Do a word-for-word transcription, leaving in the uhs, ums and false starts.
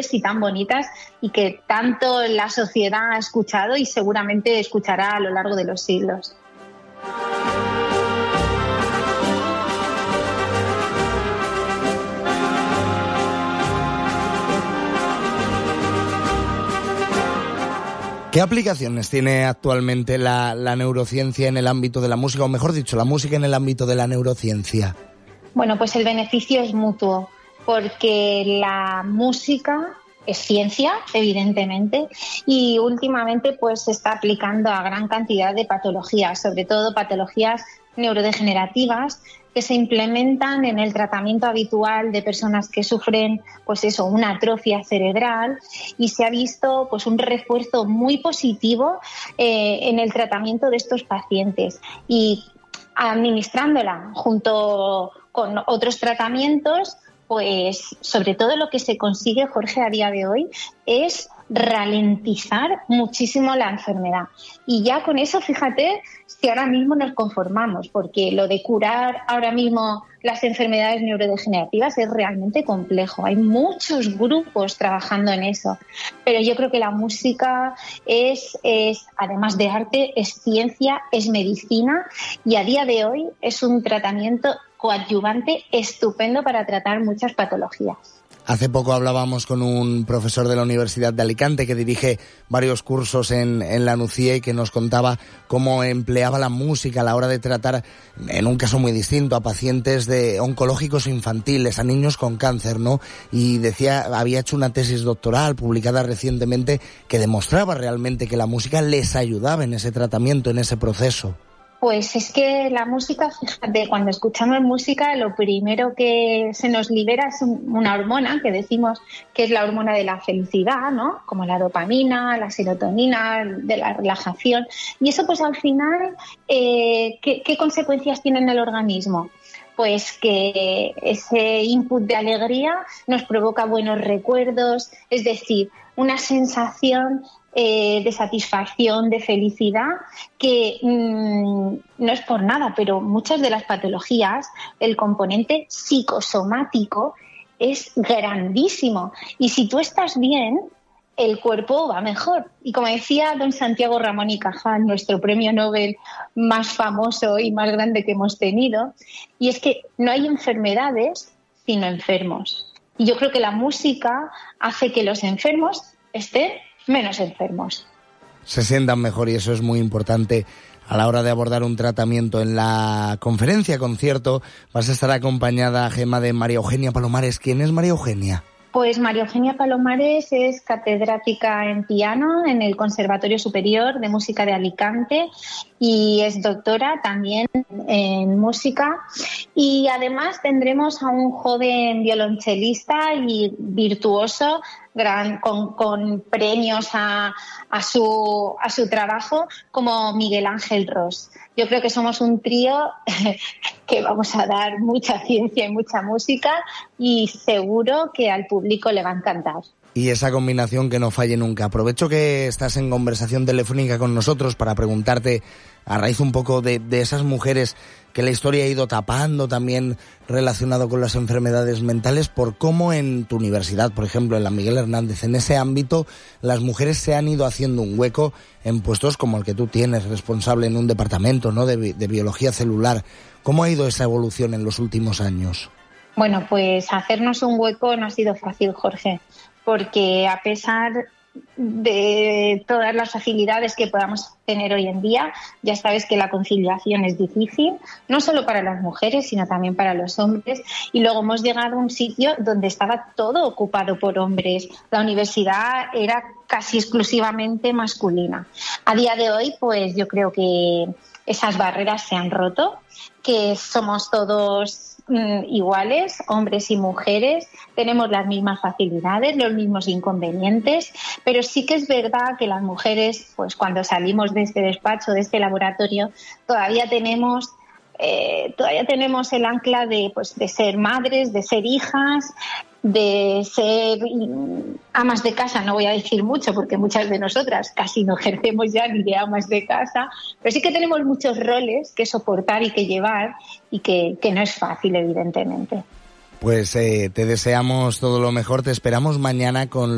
fuertes y tan bonitas y que tanto la sociedad ha escuchado y seguramente escuchará a lo largo de los siglos. ¿Qué aplicaciones tiene actualmente la, la neurociencia en el ámbito de la música, o mejor dicho, la música en el ámbito de la neurociencia? Bueno, pues el beneficio es mutuo, porque la música es ciencia, evidentemente, y últimamente pues se está aplicando a gran cantidad de patologías, sobre todo patologías neurodegenerativas que se implementan en el tratamiento habitual de personas que sufren, pues eso, una atrofia cerebral, y se ha visto pues un refuerzo muy positivo eh, en el tratamiento de estos pacientes. Y administrándola junto con otros tratamientos, pues sobre todo lo que se consigue, Jorge, a día de hoy es ralentizar muchísimo la enfermedad. Y ya con eso, fíjate, si ahora mismo nos conformamos, porque lo de curar ahora mismo las enfermedades neurodegenerativas es realmente complejo. Hay muchos grupos trabajando en eso, pero yo creo que la música es, es además de arte, es ciencia, es medicina, y a día de hoy es un tratamiento coadyuvante estupendo para tratar muchas patologías. Hace poco hablábamos con un profesor de la Universidad de Alicante que dirige varios cursos en, en la NUCIA y que nos contaba cómo empleaba la música a la hora de tratar, en un caso muy distinto, a pacientes de oncológicos infantiles, a niños con cáncer, ¿no? Y decía, había hecho una tesis doctoral publicada recientemente que demostraba realmente que la música les ayudaba en ese tratamiento, en ese proceso. Pues es que la música, fíjate, cuando escuchamos música, lo primero que se nos libera es una hormona que decimos que es la hormona de la felicidad, ¿no? Como la dopamina, la serotonina, de la relajación. Y eso, pues al final, eh, ¿qué, qué consecuencias tiene en el organismo? Pues que ese input de alegría nos provoca buenos recuerdos, es decir, una sensación eh, de satisfacción, de felicidad, que mmm, no es por nada, pero muchas de las patologías, el componente psicosomático es grandísimo. Y si tú estás bien, el cuerpo va mejor. Y como decía don Santiago Ramón y Cajal, nuestro premio Nobel más famoso y más grande que hemos tenido, y es que no hay enfermedades sino enfermos. Y yo creo que la música hace que los enfermos estén menos enfermos. Se sientan mejor, y eso es muy importante a la hora de abordar un tratamiento. En la conferencia concierto vas a estar acompañada, Gemma, de María Eugenia Palomares. ¿Quién es María Eugenia? Pues María Eugenia Palomares es catedrática en piano en el Conservatorio Superior de Música de Alicante y es doctora también en música. Y además tendremos a un joven violonchelista y virtuoso gran, con, con premios a, a, su, a su trabajo, como Miguel Ángel Ros. Yo creo que somos un trío que vamos a dar mucha ciencia y mucha música, y seguro que al público le va a encantar. Y esa combinación que no falle nunca. Aprovecho que estás en conversación telefónica con nosotros para preguntarte, a raíz un poco de, de esas mujeres que la historia ha ido tapando, también relacionado con las enfermedades mentales, por cómo en tu universidad, por ejemplo, en la Miguel Hernández, en ese ámbito, las mujeres se han ido haciendo un hueco en puestos como el que tú tienes, responsable en un departamento, ¿no?, de, de biología celular. ¿Cómo ha ido esa evolución en los últimos años? Bueno, pues hacernos un hueco no ha sido fácil, Jorge, porque a pesar de todas las facilidades que podamos tener hoy en día, ya sabes que la conciliación es difícil, no solo para las mujeres, sino también para los hombres. Y luego hemos llegado a un sitio donde estaba todo ocupado por hombres. La universidad era casi exclusivamente masculina. A día de hoy, pues yo creo que esas barreras se han roto, que somos todos mm, iguales, hombres y mujeres, tenemos las mismas facilidades, los mismos inconvenientes, pero sí que es verdad que las mujeres, pues cuando salimos de este despacho, de este laboratorio, todavía tenemos eh, todavía tenemos el ancla de, pues, de ser madres, de ser hijas, de ser amas de casa. No voy a decir mucho porque muchas de nosotras casi no ejercemos ya ni de amas de casa, pero sí que tenemos muchos roles que soportar y que llevar, y que, que no es fácil, evidentemente. Pues eh, te deseamos todo lo mejor, te esperamos mañana con